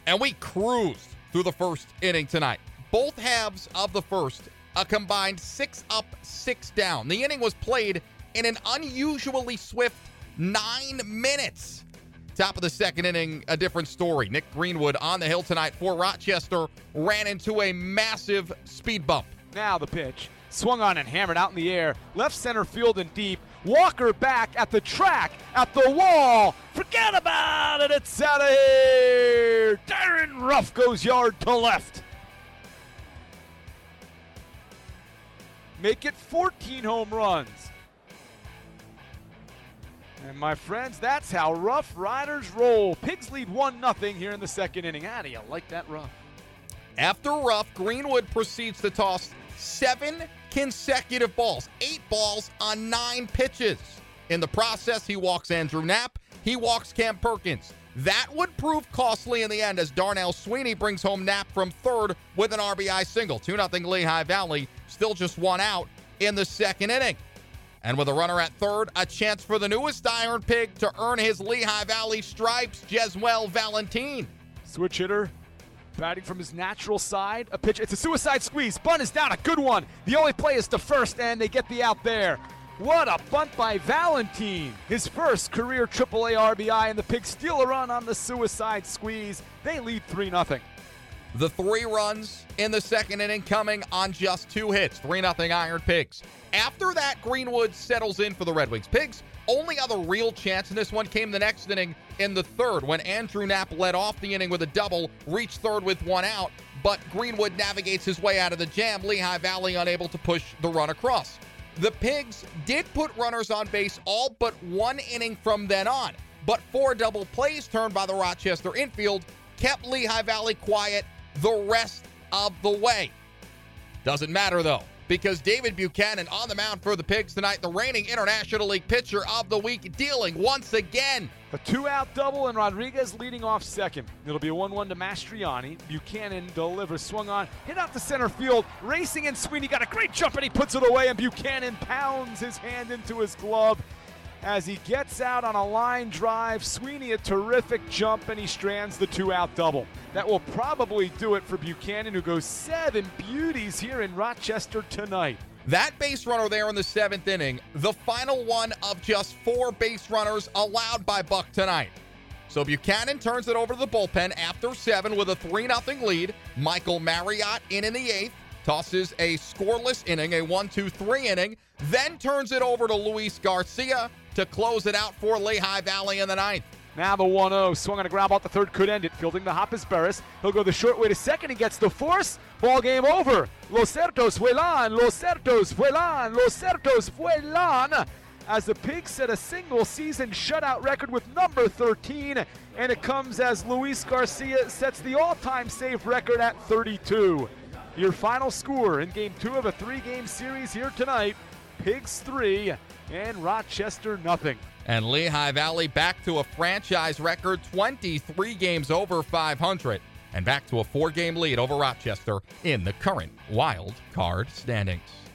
And we cruised through the first inning tonight. Both halves of the first, a combined 6 up, 6 down. The inning was played in an unusually swift 9 minutes. Top of the second inning, a different story. Nick Greenwood on the hill tonight for Rochester ran into a massive speed bump. Now the pitch. Swung on and hammered out in the air. Left center field and deep. Walker back at the track, at the wall. Forget about it. It's out of here. Darren Ruff goes yard to left. Make it 14 home runs. And my friends, that's how Rough Riders roll. Pigs lead 1-0 here in the second inning. How do you like that, Ruff? After Ruff, Greenwood proceeds to toss 7 consecutive balls, 8 balls on 9 pitches. In the process, he walks Andrew Knapp, he walks Cam Perkins. That would prove costly in the end as Darnell Sweeney brings home Knapp from third with an RBI single. 2-0 Lehigh Valley, still just 1 out in the second inning. And with a runner at third, a chance for the newest Iron Pig to earn his Lehigh Valley stripes, Jeswell Valentin. Switch hitter, batting from his natural side. A pitch, it's a suicide squeeze. Bunt is down, a good one. The only play is to first, and they get the out there. What a bunt by Valentin. His first career AAA RBI, and the Pigs steal a run on the suicide squeeze. They lead 3-0. The 3 runs in the second inning coming on just 2 hits. 3-0 Iron Pigs. After that, Greenwood settles in for the Red Wings. Pigs' only other real chance in this one came the next inning in the third when Andrew Knapp led off the inning with a double, reached third with 1 out, but Greenwood navigates his way out of the jam. Lehigh Valley unable to push the run across. The Pigs did put runners on base all but 1 inning from then on, but 4 double plays turned by the Rochester infield kept Lehigh Valley quiet the rest of the way. Doesn't matter though, because David Buchanan on the mound for the Pigs tonight, the reigning International League Pitcher of the Week, dealing once again. A 2-out double and Rodriguez leading off second. It'll be a 1-1 to Mastriani. Buchanan delivers, swung on, hit out to center field, racing in Sweeney, got a great jump and he puts it away, and Buchanan pounds his hand into his glove as he gets out on a line drive. Sweeney a terrific jump, and he strands the 2-out double. That will probably do it for Buchanan, who goes 7 beauties here in Rochester tonight. That base runner there in the 7th inning, the final one of just 4 base runners allowed by Buck tonight. So Buchanan turns it over to the bullpen after 7 with a 3-0 lead. Michael Marriott in the 8th, tosses a scoreless inning, a 1-2-3 inning, then turns it over to Luis Garcia to close it out for Lehigh Valley in the 9th. Now the 1-0, swung on a ground ball at the third, could end it. Fielding the hop is Barris. He'll go the short way to second. He gets the force. Ball game over. Los Certos vuelan, Los Certos vuelan, Los Certos vuelan. As the Pigs set a single-season shutout record with number 13, and it comes as Luis Garcia sets the all-time save record at 32. Your final score in Game 2 of a 3-game series here tonight, Pigs 3 and Rochester 0. And Lehigh Valley back to a franchise record 23 games over 500 and back to a 4-game lead over Rochester in the current wild card standings.